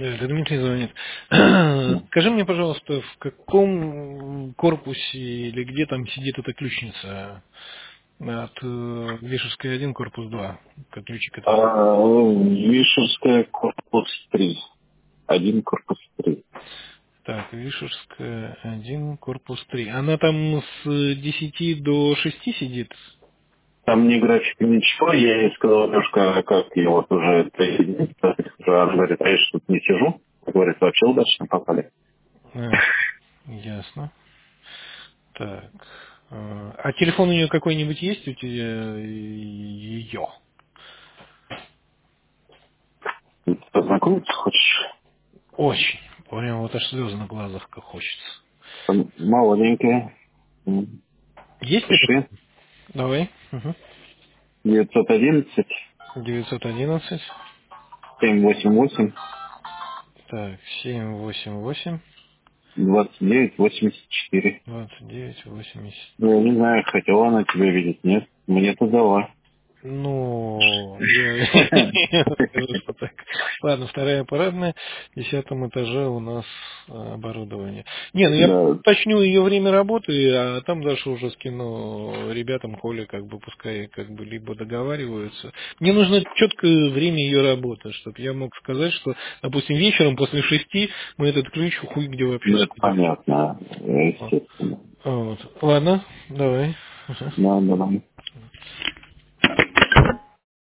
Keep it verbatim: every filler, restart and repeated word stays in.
Да, это Дмитрий звонит. Да. Скажи мне, пожалуйста, в каком корпусе или где там сидит эта ключница от э, Вишерской один, корпус два, как ключик этот? А, Вишерская, корпус три. Один, корпус три. Так, Вишерская один, корпус три. Она там с десяти до шести сидит? Там не график, ничего. Я ей сказал, Лешка, а как я вот уже третий день, она говорит, а я что тут не сижу. Говорит, вообще удачно попали. А, ясно. Так. э, А телефон у нее какой-нибудь есть у тебя ее? Познакомиться хочешь? Очень. Прям вот аж слезы на глазах как хочется. Там молоденькая. М. Есть это? Пиши. Давай. Угу. девятьсот одиннадцать девятьсот одиннадцать. семь восемь восемь Так, семь восемь восемь двадцать девять восемьдесят четыре. двадцать девять восемьдесят. Ну, я не знаю, хотела она тебя видеть, нет? Мне-то дала. Ну, я я скажу, что так. Ладно, вторая парадная, в десятом этаже у нас а, оборудование. Не, ну я Да, уточню ее время работы, а там дальше уже скину ребятам, Коле, как бы пускай как бы либо договариваются. Мне нужно четкое время ее работы, чтобы я мог сказать, что, допустим, вечером после шести мы этот ключ хуй где вообще ну это спрятали. понятно, естественно. Вот. Ладно, давай. Ага. Да, да, да.